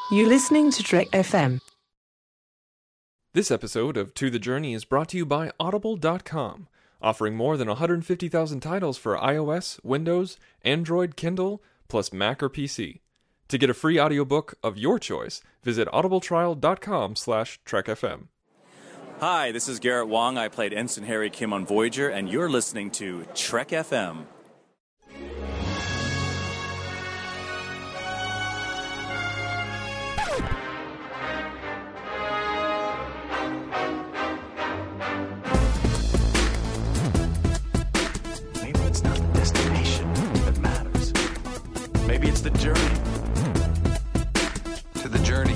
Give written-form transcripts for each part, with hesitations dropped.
You're listening to Trek FM. This episode of To the Journey is brought to you by Audible.com, offering more than 150,000 titles for iOS, Windows, Android, Kindle, plus Mac or PC. To get a free audiobook of your choice, visit audibletrial.com/trekfm. Hi, this is Garrett Wong. I played Ensign Harry Kim on Voyager, and you're listening to Trek FM. Maybe it's not the destination that matters. Maybe it's the journey. To the journey.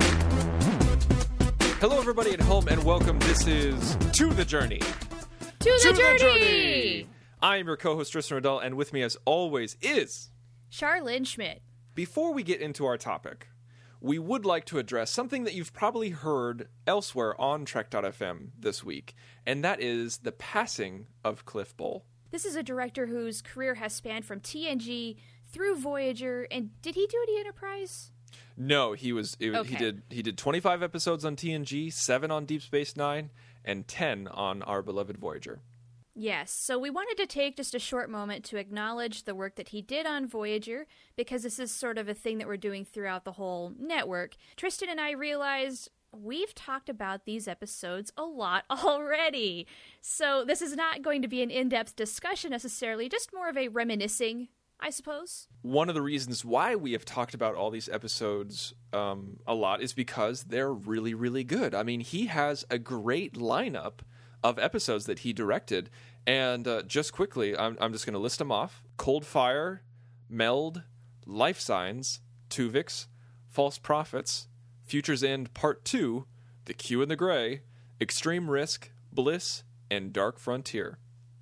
Hello, everybody at home, and welcome. This is To the Journey. To the journey! I am your co-host, Tristan Riddell, and with me, as always, is... Charlene Schmidt. Before we get into our topic, we would like to address something that you've probably heard elsewhere on Trek.fm this week, and that is the passing of Cliff Bole. This is a director whose career has spanned from TNG through Voyager, and did he do any Enterprise? No, he Okay. did 25 episodes on TNG, 7 on Deep Space Nine, and 10 on our beloved Voyager. Yes, so we wanted to take just a short moment to acknowledge the work that he did on Voyager, because this is sort of a thing that we're doing throughout the whole network. Tristan and I realized we've talked about these episodes a lot already. So this is not going to be an in-depth discussion necessarily, just more of a reminiscing, I suppose. One of the reasons why we have talked about all these episodes a lot is because they're really, really good. I mean, he has a great lineup of episodes that he directed. And just quickly, I'm just going to list them off. Cold Fire, Meld, Life Signs, Tuvix, False Prophets, Future's End Part 2, The Q and the Gray, Extreme Risk, Bliss, and Dark Frontier.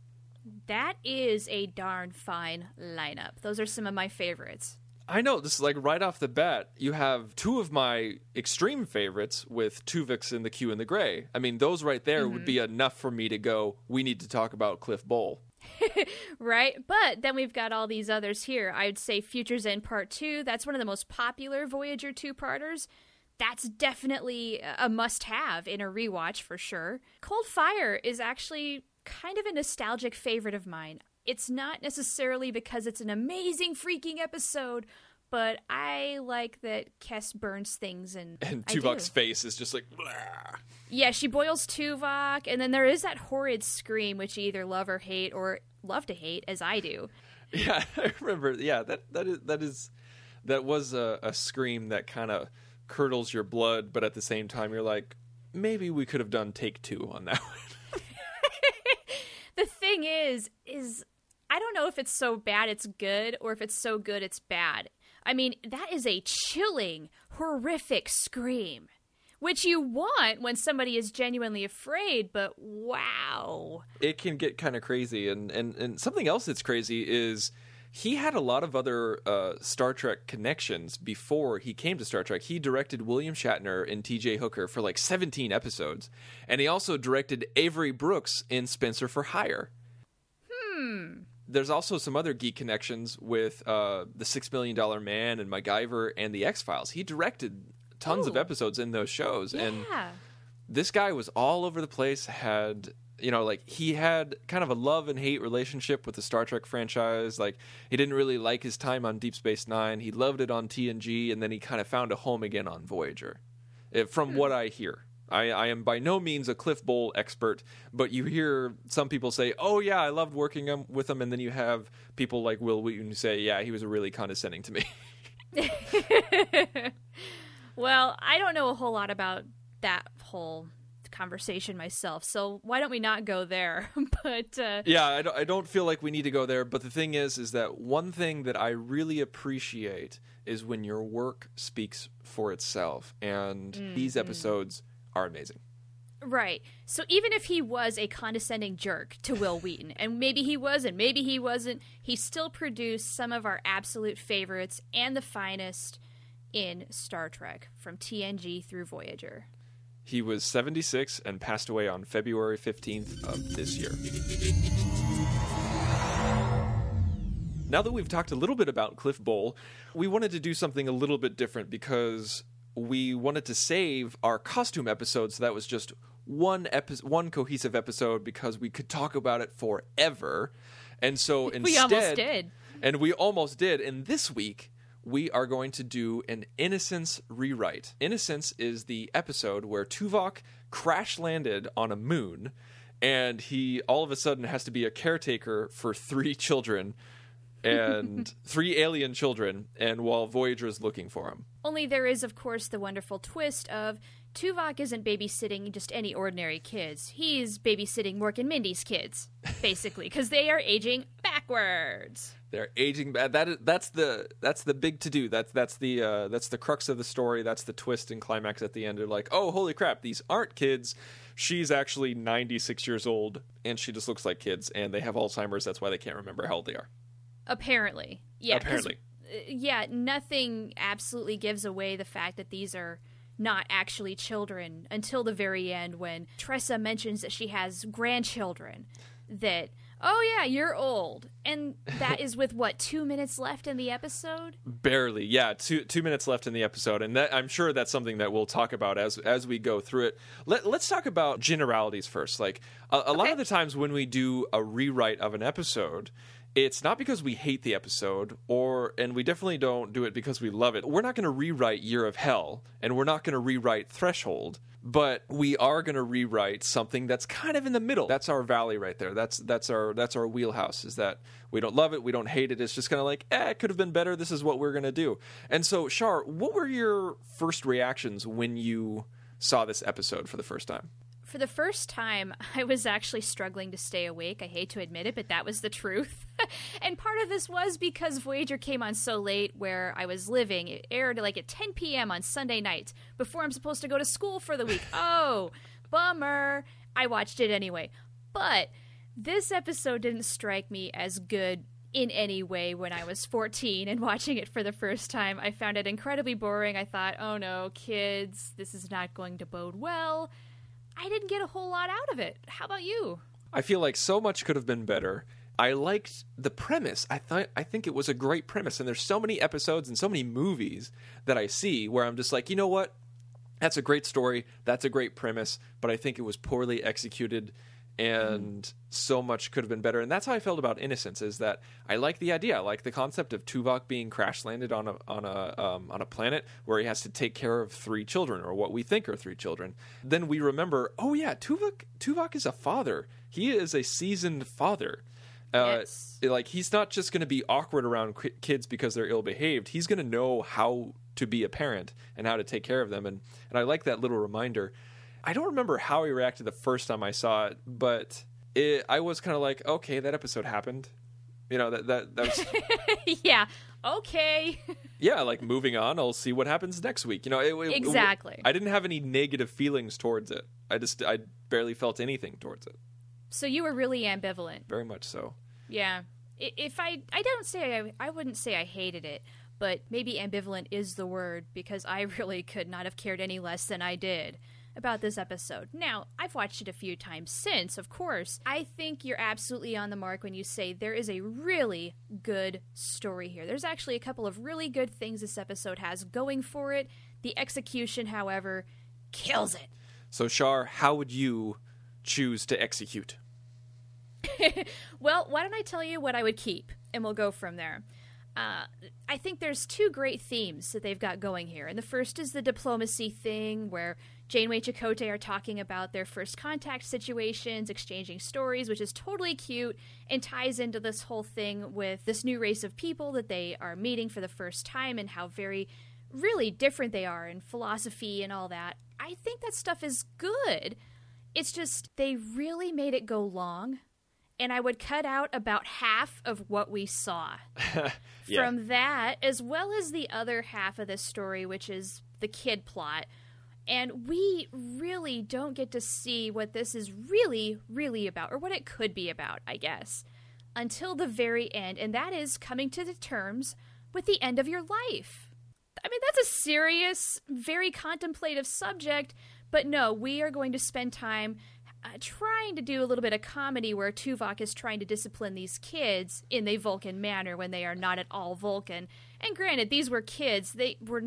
That is a darn fine lineup. Those are some of my favorites. I know, this is like right off the bat, you have two of my extreme favorites with Tuvix and The Q and the Gray. I mean, those right there would be enough for me to go, we need to talk about Cliff Bole. Right? But then we've got all these others here. I would say Future's End Part 2. That's one of the most popular Voyager 2-parters. That's definitely a must-have in a rewatch for sure. Cold Fire is actually kind of a nostalgic favorite of mine. It's not necessarily because it's an amazing freaking episode, but I like that Kes burns things and Tuvok's face is just like, blah. Yeah, she boils Tuvok, and then there is that horrid scream, which you either love or hate, or love to hate, as I do. Yeah, I remember. Yeah, that was a scream that kind of curdles your blood, but at the same time, you're like, maybe we could have done take 2 on that one. The thing is I don't know if it's so bad it's good, or if it's so good it's bad. I mean, that is a chilling, horrific scream, which you want when somebody is genuinely afraid, but wow. It can get kind of crazy, and something else that's crazy is he had a lot of other Star Trek connections before he came to Star Trek. He directed William Shatner in T.J. Hooker for like 17 episodes, and he also directed Avery Brooks in Spencer for Hire. There's also some other geek connections with The $6 Million Man and MacGyver and The X-Files. He directed tons of episodes in those shows, and this guy was all over the place, he had kind of a love and hate relationship with the Star Trek franchise. Like, he didn't really like his time on Deep Space Nine. He loved it on TNG, and then he kind of found a home again on Voyager. From what I hear. I am by no means a Cliff Bole expert, but you hear some people say, oh yeah, I loved working with him, and then you have people like Will Wheaton who say, yeah, he was really condescending to me. Well, I don't know a whole lot about that whole conversation myself, so why don't we not go there? But yeah, I don't feel like we need to go there, but the thing is that one thing that I really appreciate is when your work speaks for itself, and these episodes are amazing. Right. So even if he was a condescending jerk to Will Wheaton, and maybe he was and maybe he wasn't, he still produced some of our absolute favorites and the finest in Star Trek, from TNG through Voyager. He was 76 and passed away on February 15th of this year. Now that we've talked a little bit about Cliff Bole, we wanted to do something a little bit different because we wanted to save our costume episode, so that was just one cohesive episode because we could talk about it forever. And so instead, we almost did. And we almost did. And this week, we are going to do an Innocence rewrite. Innocence is the episode where Tuvok crash landed on a moon, and he all of a sudden has to be a caretaker for 3 children, and 3 alien children, and while Voyager is looking for him. Only there is, of course, the wonderful twist of Tuvok isn't babysitting just any ordinary kids. He's babysitting Mork and Mindy's kids, basically, because they are aging backwards. They're aging bad. That's the big to do. That's the crux of the story. That's the twist and climax at the end. They're like, oh, holy crap, these aren't kids. She's actually 96 years old, and she just looks like kids, and they have Alzheimer's. That's why they can't remember how old they are. Apparently. Yeah. Apparently. Yeah, nothing absolutely gives away the fact that these are not actually children until the very end when Tressa mentions that she has grandchildren. That, oh yeah, you're old. And that is with, 2 minutes left in the episode? Barely, yeah. 2 minutes left in the episode. And that, I'm sure that's something that we'll talk about as we go through it. Let's talk about generalities first. Like, a lot of the times when we do a rewrite of an episode, it's not because we hate the episode, and we definitely don't do it because we love it. We're not going to rewrite Year of Hell, and we're not going to rewrite Threshold, but we are going to rewrite something that's kind of in the middle. That's our valley right there. That's our wheelhouse, is that we don't love it, we don't hate it. It's just kind of like, it could have been better. This is what we're going to do. And so, Shar, what were your first reactions when you saw this episode for the first time? For the first time, I was actually struggling to stay awake. I hate to admit it, but that was the truth. And part of this was because Voyager came on so late where I was living. It aired at 10 p.m. on Sunday nights before I'm supposed to go to school for the week. Oh, bummer. I watched it anyway. But this episode didn't strike me as good in any way when I was 14 and watching it for the first time. I found it incredibly boring. I thought, oh no, kids, this is not going to bode well. I didn't get a whole lot out of it. How about you? I feel like so much could have been better. I liked the premise. I think it was a great premise. And there's so many episodes and so many movies that I see where I'm just like, you know what? That's a great story. That's a great premise. But I think it was poorly executed, and so much could have been better. And that's how I felt about Innocence, is that I like the idea. I like the concept of Tuvok being crash landed on a planet where he has to take care of 3 children, or what we think are 3 children. Then we remember, oh yeah, Tuvok is a father. He is a seasoned father. Yes. He's not just going to be awkward around kids because they're ill-behaved. He's going to know how to be a parent and how to take care of them. And I like that little reminder. I don't remember how he reacted the first time I saw it, but I was kind of like, okay, that episode happened. You know, that was... Yeah, okay. Yeah, moving on, I'll see what happens next week. You know, exactly. I didn't have any negative feelings towards it. I barely felt anything towards it. So you were really ambivalent. Very much so. Yeah. If I wouldn't say I hated it, but maybe ambivalent is the word, because I really could not have cared any less than I did about this episode. Now, I've watched it a few times since, of course. I think you're absolutely on the mark when you say there is a really good story here. There's actually a couple of really good things this episode has going for it. The execution, however, kills it. So, Shar, how would you choose to execute? Well, why don't I tell you what I would keep, and we'll go from there. I think there's 2 great themes that they've got going here. And the first is the diplomacy thing, where Janeway and Chakotay are talking about their first contact situations, exchanging stories, which is totally cute and ties into this whole thing with this new race of people that they are meeting for the first time and how very, really different they are in philosophy and all that. I think that stuff is good. It's just they really made it go long. And I would cut out about half of what we saw from that, as well as the other half of this story, which is the kid plot. And we really don't get to see what this is really, really about, or what it could be about, I guess, until the very end. And that is coming to the terms with the end of your life. I mean, that's a serious, very contemplative subject, but no, we are going to spend time trying to do a little bit of comedy where Tuvok is trying to discipline these kids in a Vulcan manner when they are not at all Vulcan. And granted, these were kids. They were not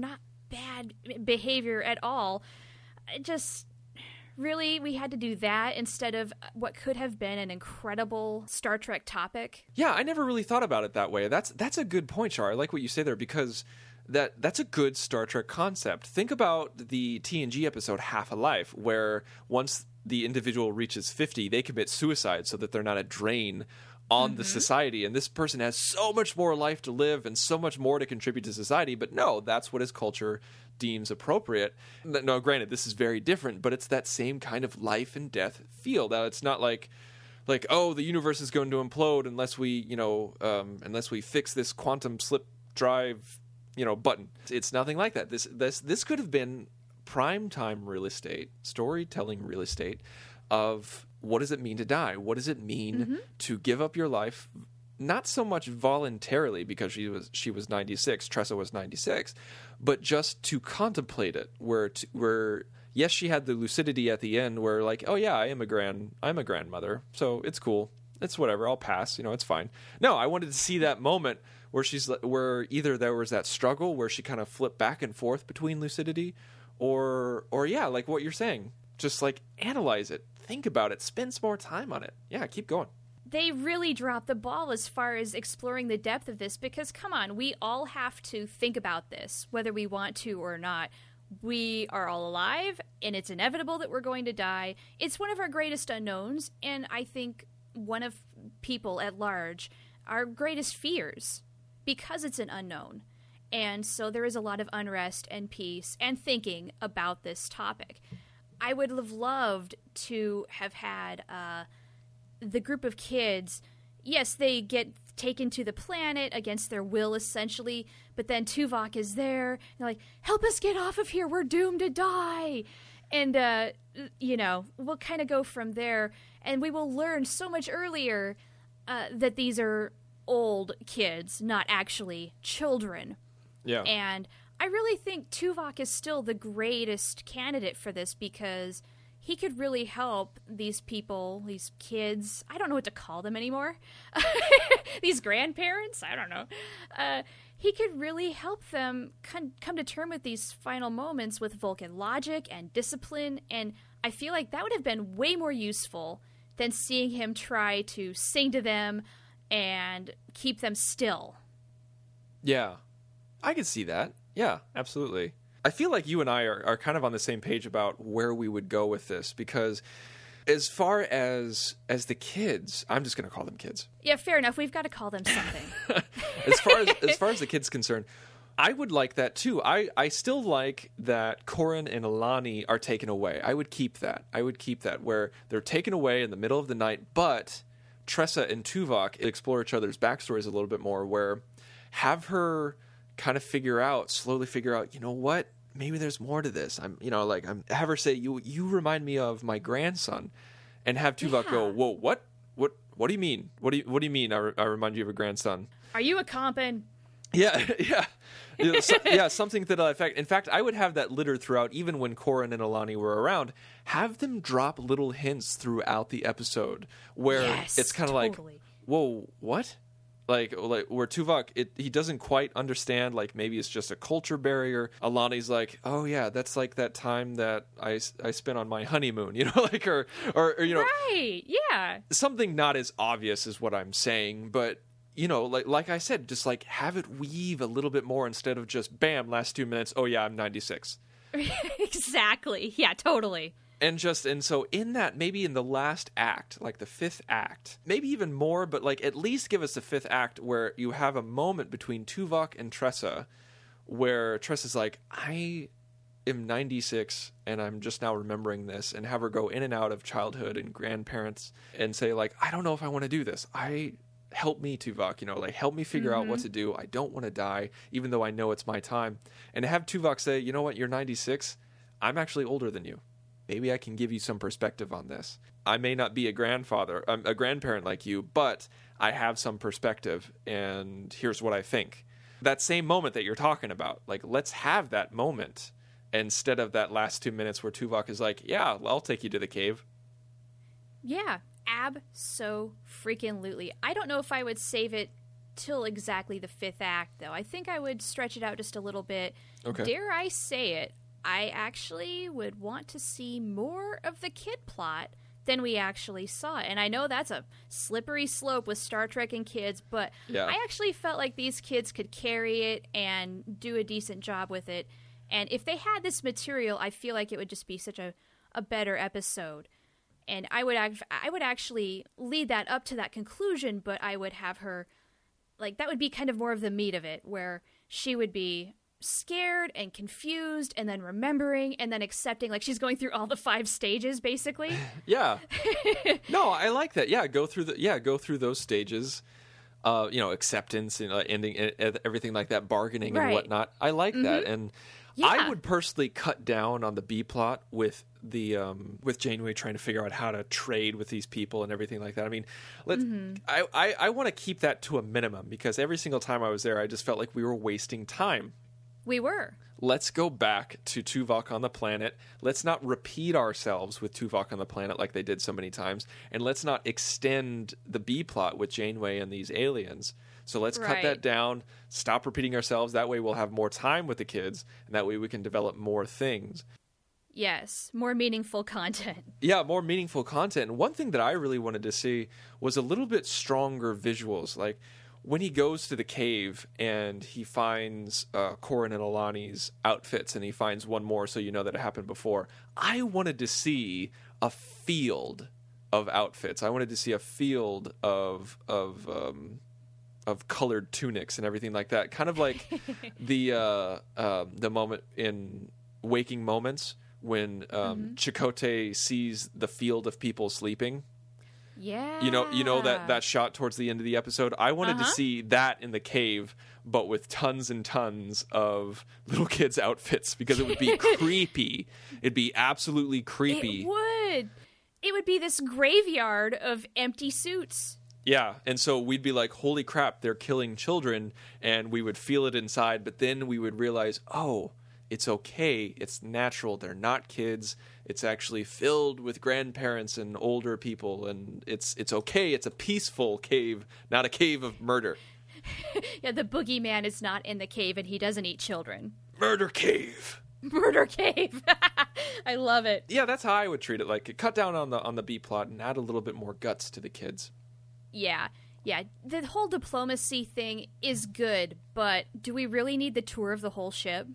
bad behavior at all. Just really, we had to do that instead of what could have been an incredible Star Trek topic. Yeah, I never really thought about it that way. That's a good point, Char. I like what you say there, because that's a good Star Trek concept. Think about the TNG episode Half a Life, where once the individual reaches 50, they commit suicide so that they're not a drain on the society. And this person has so much more life to live and so much more to contribute to society. But no, that's what his culture deems appropriate. No, granted, this is very different, but it's that same kind of life and death feel. Now, it's not like, oh, the universe is going to implode unless we, unless we fix this quantum slip drive, button. It's nothing like that. This could have been primetime real estate, storytelling real estate of what does it mean to die? What does it mean to give up your life? Not so much voluntarily, because she was 96, Tressa was 96, but just to contemplate it. Where yes, she had the lucidity at the end, where like, oh yeah, I'm a grandmother, so it's cool, it's whatever, I'll pass, it's fine. No, I wanted to see that moment where either there was that struggle where she kind of flipped back and forth between lucidity, or yeah, like what you're saying, just like analyze it, think about it, spend some more time on it. Yeah, keep going. They really dropped the ball as far as exploring the depth of this, because come on, we all have to think about this, whether we want to or not. We are all alive, and it's inevitable that we're going to die. It's one of our greatest unknowns, and I think one of people at large, our greatest fears, because it's an unknown. And so there is a lot of unrest and peace and thinking about this topic. I would have loved to have had the group of kids. Yes, they get taken to the planet against their will, essentially, but then Tuvok is there. And they're like, help us get off of here. We're doomed to die. And, we'll kind of go from there. And we will learn so much earlier that these are old kids, not actually children. Yeah. And I really think Tuvok is still the greatest candidate for this, because he could really help these people, these kids. I don't know what to call them anymore. These grandparents? I don't know. He could really help them come to terms with these final moments with Vulcan logic and discipline. And I feel like that would have been way more useful than seeing him try to sing to them and keep them still. Yeah, I could see that. Yeah, absolutely. I feel like you and I are kind of on the same page about where we would go with this, because as far as the kids, I'm just going to call them kids. Yeah, fair enough. We've got to call them something. as far as the kids concerned, I would like that too. I still like that Corin and Alani are taken away. I would keep that. Where they're taken away in the middle of the night, but Tressa and Tuvok explore each other's backstories a little bit more, where have her kind of slowly figure out, you know what? Maybe there's more to this. Have her say, you remind me of my grandson, and have Tuvok go, whoa, what do you mean? What do you mean? I remind you of a grandson. Are you a compin? Yeah. Something to that effect. In fact, I would have that littered throughout, even when Corin and Alani were around. Have them drop little hints throughout the episode where it's kind of like, whoa, what? Like where Tuvok, he doesn't quite understand, like maybe it's just a culture barrier. Alani's like, oh yeah, that's like that time that I spent on my honeymoon, or right, yeah. Something not as obvious as what I'm saying, but like I said, just like have it weave a little bit more instead of just bam, last 2 minutes, oh yeah, I'm 96. Exactly. Yeah, totally. And so in that, maybe in the last act, like the fifth act, maybe even more, but like at least give us the fifth act where you have a moment between Tuvok and Tressa where Tressa's like, I am 96 and I'm just now remembering this, and have her go in and out of childhood and grandparents and say like, I don't know if I want to do this. Help me, Tuvok, help me figure out what to do. I don't want to die, even though I know it's my time. And to have Tuvok say, you know what, you're 96. I'm actually older than you. Maybe I can give you some perspective on this. I may not be a grandparent like you, but I have some perspective, and here's what I think. That same moment that you're talking about, like, let's have that moment instead of that last 2 minutes where Tuvok is like, yeah, I'll take you to the cave. Yeah, abso-freaking-lutely. I don't know if I would save it till exactly the 5th act, though. I think I would stretch it out just a little bit. Okay. Dare I say it, I actually would want to see more of the kid plot than we actually saw. And I know that's a slippery slope with Star Trek and kids, but Yeah. I actually felt like these kids could carry it and do a decent job with it. And if they had this material, I feel like it would just be such a better episode. And I would actually lead that up to that conclusion, but I would have her, like, that would be kind of more of the meat of it, where she would be scared and confused and then remembering and then accepting, like she's going through all the 5 stages, basically. Yeah. No, I like that. Yeah, go through those stages. Acceptance and ending, everything like that, bargaining and Right. whatnot. I like that, and Yeah. I would personally cut down on the B plot with the with Janeway trying to figure out how to trade with these people and everything like that. I mean, I want to keep that to a minimum, because every single time I was there, I just felt like we were wasting time. We were. Let's go back to Tuvok on the planet. Let's not repeat ourselves with Tuvok on the planet like they did so many times. And let's not extend the B plot with Janeway and these aliens. So let's cut Right. that down, stop repeating ourselves. That way we'll have more time with the kids, and that way we can develop more things. Yes, more meaningful content. Yeah, more meaningful content. And one thing that I really wanted to see was a little bit stronger visuals. Like when he goes to the cave and he finds Corin and Alani's outfits, and he finds one more, so you know that it happened before. I wanted to see a field of outfits. I wanted to see a field of colored tunics and everything like that. Kind of like the moment in Waking Moments when Chakotay sees the field of people sleeping. Yeah. You know that shot towards the end of the episode? I wanted to see that in the cave, but with tons and tons of little kids' outfits, because it would be creepy. It'd be absolutely creepy. It would. It would be this graveyard of empty suits. Yeah, and so we'd be like, holy crap, they're killing children, and we would feel it inside, but then we would realize, oh, it's okay, it's natural, they're not kids, it's actually filled with grandparents and older people, and it's okay, it's a peaceful cave, not a cave of murder. Yeah, the boogeyman is not in the cave and he doesn't eat children. Murder cave! Murder cave! I love it. Yeah, that's how I would treat it, like, cut down on the B plot and add a little bit more guts to the kids. Yeah. The whole diplomacy thing is good, but do we really need the tour of the whole ship?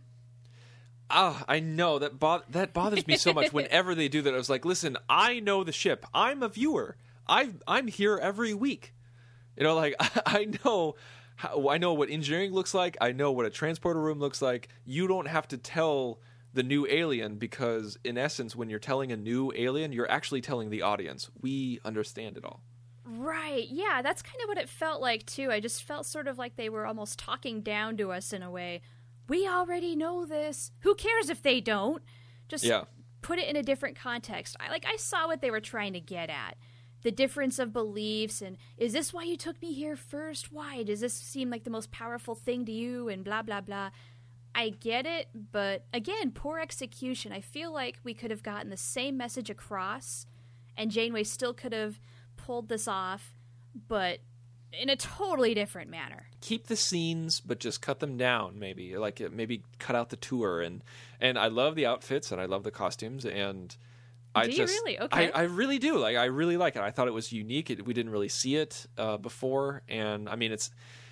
I know that bothers me so much. Whenever they do that, I was like, "Listen, I know the ship. I'm a viewer. I'm here every week. You know, like I know what engineering looks like. I know what a transporter room looks like. You don't have to tell the new alien, because in essence, when you're telling a new alien, you're actually telling the audience. We understand it all." Right. Yeah, that's kind of what it felt like too. I just felt sort of like they were almost talking down to us in a way. We already know this. Who cares if they don't? Just put it in a different context. I saw what they were trying to get at. The difference of beliefs, and is this why you took me here first? Why? Does this seem like the most powerful thing to you? And blah, blah, blah. I get it, but again, poor execution. I feel like we could have gotten the same message across, and Janeway still could have pulled this off, but in a totally different manner. Keep the scenes, but just cut them down. Maybe maybe cut out the tour. And I love the outfits and I love the costumes. And Do you really? Okay. I really do. Like I really like it. I thought it was unique. We didn't really see it before. And I mean,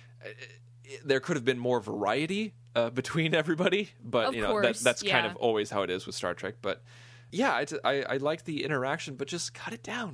there could have been more variety between everybody. But Of course, that's kind yeah. of always how it is with Star Trek. But yeah, I like the interaction, but just cut it down,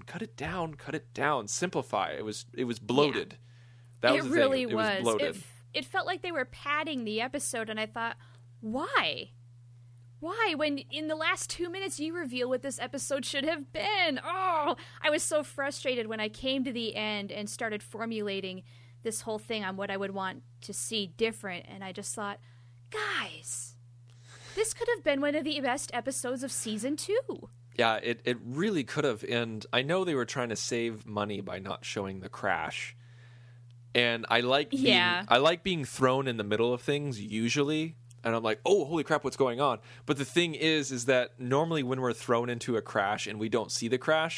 simplify. It was bloated. That was it the really thing. It was. bloated. It felt like they were padding the episode, and I thought, why? Why? When in the last 2 minutes you reveal what this episode should have been. Oh, I was so frustrated when I came to the end and started formulating this whole thing on what I would want to see different, and I just thought, guys, this could have been one of the best episodes of season 2. Yeah, it really could have. And I know they were trying to save money by not showing the crash. And I like being thrown in the middle of things usually. And I'm like, oh, holy crap, what's going on? But the thing is that normally when we're thrown into a crash and we don't see the crash,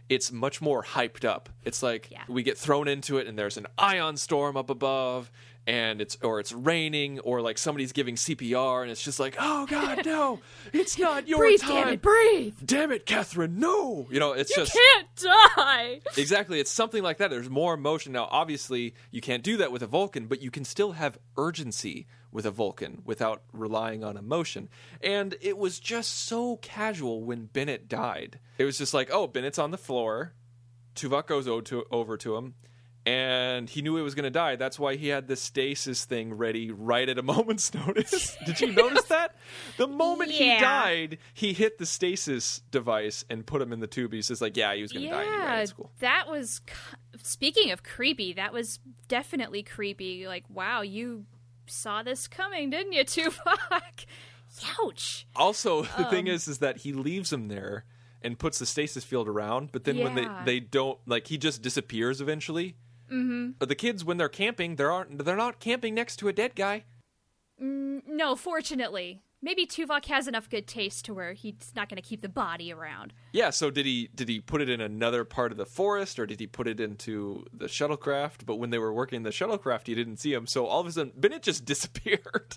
it's much more hyped up. It's like we get thrown into it and there's an ion storm up above and it's raining or like somebody's giving CPR and it's just like, oh God, no, it's not your breathe, time. Damn it, breathe. Damn it, Catherine, no. You know, it's You just can't die. Exactly. It's something like that. There's more emotion. Now, obviously, you can't do that with a Vulcan, but you can still have urgency with a Vulcan without relying on emotion. And it was just so casual when Bennett died. It was just like, oh, Bennett's on the floor. Tuvok goes over to him, and he knew he was going to die. That's why he had the stasis thing ready right at a moment's notice. Did you notice that? The moment he died, he hit the stasis device and put him in the tube. He's just like, he was going to die anyway. That's cool. That was, speaking of creepy, that was definitely creepy. Like, wow, you saw this coming, didn't you, Tuvok? Ouch. Also, the thing is that he leaves him there and puts the stasis field around, but then when they don't, like, he just disappears eventually. Mm-hmm. The kids, when they're camping, they're not camping next to a dead guy. No, fortunately. Maybe Tuvok has enough good taste to where he's not going to keep the body around. Yeah, so did he put it in another part of the forest, or did he put it into the shuttlecraft? But when they were working the shuttlecraft, you didn't see him, so all of a sudden, Bennett just disappeared.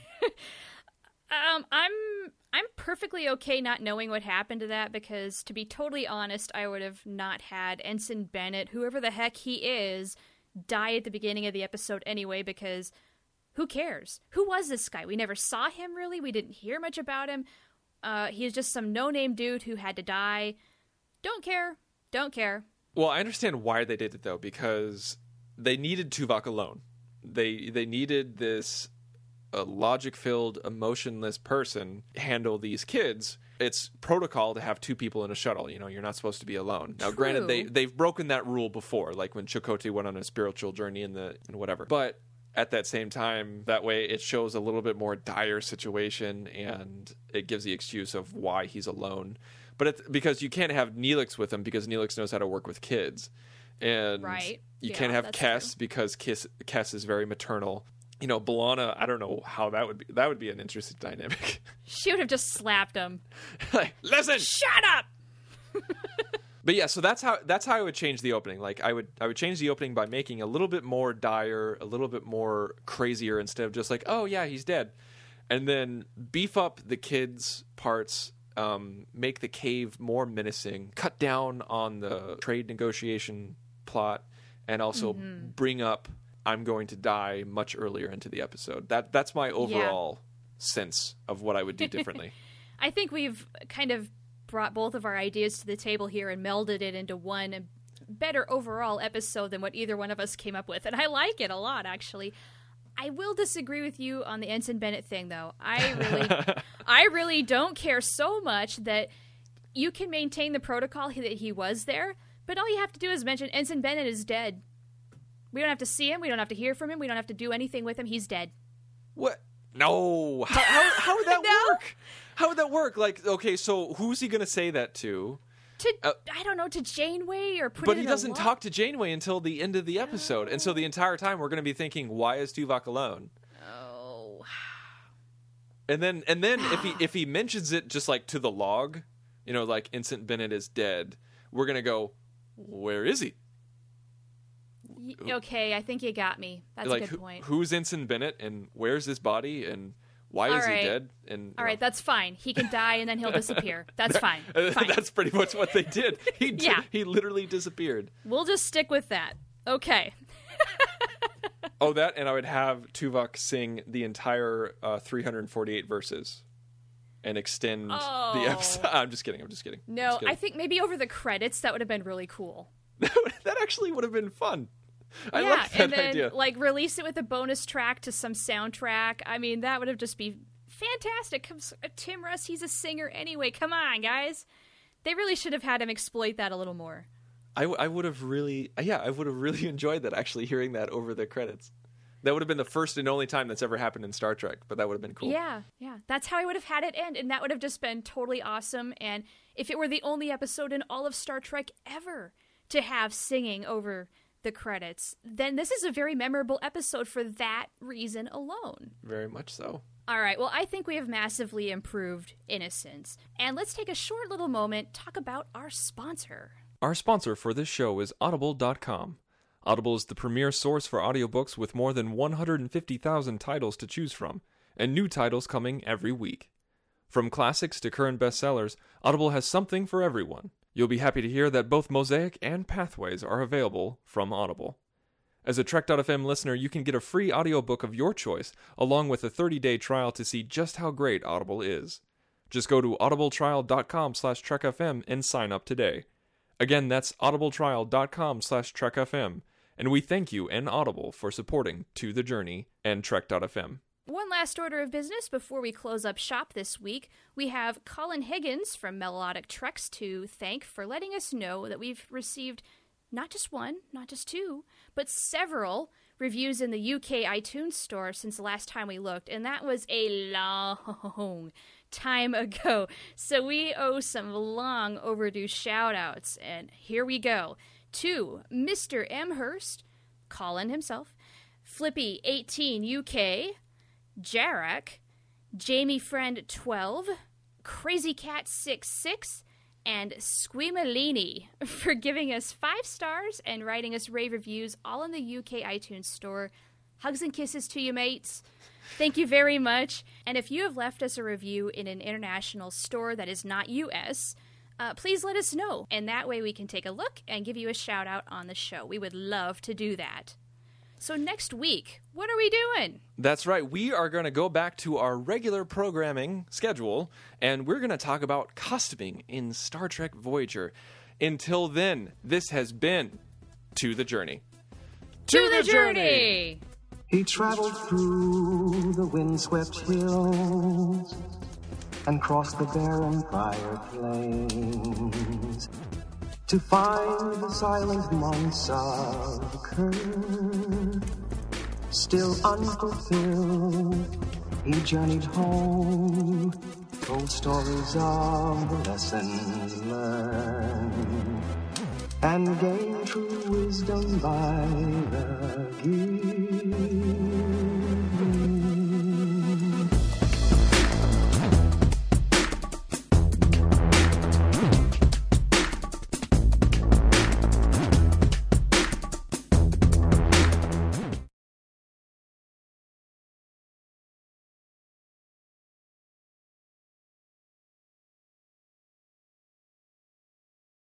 I'm perfectly okay not knowing what happened to that because, to be totally honest, I would have not had Ensign Bennett, whoever the heck he is, die at the beginning of the episode anyway because who cares? Who was this guy? We never saw him, really. We didn't hear much about him. He's just some no-name dude who had to die. Don't care. Don't care. Well, I understand why they did it, though, because they needed Tuvok alone. They needed this a logic-filled, emotionless person handle these kids. It's protocol to have two people in a shuttle. You know, you're not supposed to be alone. Now, granted, they've broken that rule before, like when Chakotay went on a spiritual journey and whatever. But at that same time, that way it shows a little bit more dire situation and it gives the excuse of why he's alone. But because you can't have Neelix with him because Neelix knows how to work with kids. And you can't have Kes because Kes is very maternal. You know, B'Elanna, I don't know how that would be. That would be an interesting dynamic. She would have just slapped him. Like, listen! Shut up! But yeah, so that's how I would change the opening. Like, I would change the opening by making a little bit more dire, a little bit more crazier instead of just like, oh yeah, he's dead. And then beef up the kids' parts, make the cave more menacing, cut down on the trade negotiation plot, and also bring up I'm going to die much earlier into the episode. That's my overall sense of what I would do differently. I think we've kind of brought both of our ideas to the table here and melded it into one better overall episode than what either one of us came up with. And I like it a lot, actually. I will disagree with you on the Ensign Bennett thing, though. I really don't care so much that you can maintain the protocol that he was there, but all you have to do is mention Ensign Bennett is dead. We don't have to see him. We don't have to hear from him. We don't have to do anything with him. He's dead. What? No. How would that work? How would that work? Like, okay, so who's he going to say that to? I don't know, to Janeway or put But it he in doesn't talk to Janeway until the end of the episode. And so the entire time we're going to be thinking, why is Tuvok alone? Oh. And then if he mentions it just like to the log, you know, like Ensign Bennett is dead, we're going to go, where is he? Okay, I think you got me. That's like, a good point. Who's Ensign Bennett and where's his body and why is he dead? And all right, that's fine. He can die and then he'll disappear. That's fine. That's pretty much what they did. He literally disappeared. We'll just stick with that. Okay. Oh, that, and I would have Tuvok sing the entire 348 verses and extend the episode. I'm just kidding. No, I think maybe over the credits that would have been really cool. That actually would have been fun. I like that and then, idea. Like, release it with a bonus track to some soundtrack. I mean, that would have just be fantastic. Tim Russ, he's a singer anyway. Come on, guys. They really should have had him exploit that a little more. I would have really enjoyed that, actually, hearing that over the credits. That would have been the first and only time that's ever happened in Star Trek, but that would have been cool. Yeah. That's how I would have had it end, and that would have just been totally awesome. And if it were the only episode in all of Star Trek ever to have singing over the credits, then this is a very memorable episode for that reason alone. Very much so. All right, well, I think we have massively improved Innocence. And let's take a short little moment, talk about our sponsor. Our sponsor for this show is Audible.com. Audible is the premier source for audiobooks with more than 150,000 titles to choose from, and new titles coming every week. From classics to current bestsellers, Audible has something for everyone. You'll be happy to hear that both Mosaic and Pathways are available from Audible. As a Trek.fm listener, you can get a free audiobook of your choice, along with a 30-day trial to see just how great Audible is. Just go to audibletrial.com/trekfm and sign up today. Again, that's audibletrial.com/trekfm. And we thank you and Audible for supporting To The Journey and Trek.fm. One last order of business before we close up shop this week. We have Colin Higgins from Melodic Treks to thank for letting us know that we've received not just one, not just two, but several reviews in the UK iTunes store since the last time we looked, and that was a long time ago. So we owe some long overdue shout-outs, and here we go. To Mr. M. Hurst, Colin himself, Flippy18 UK, Jarek, Jamie Friend 12, Crazy Cat 66, and Squemalini for giving us 5 stars and writing us rave reviews all in the UK iTunes store. Hugs and kisses to you, mates. Thank you very much. And if you have left us a review in an international store that is not US, please let us know. And that way we can take a look and give you a shout out on the show. We would love to do that. So next week, what are we doing? That's right. We are going to go back to our regular programming schedule, and we're going to talk about costuming in Star Trek Voyager. Until then, this has been To The Journey. To the Journey! He traveled through the windswept hills and crossed the barren fire plains to find the silent months occurred. Still unfulfilled, he journeyed home, told stories of the lessons learned, and gained true wisdom by the gift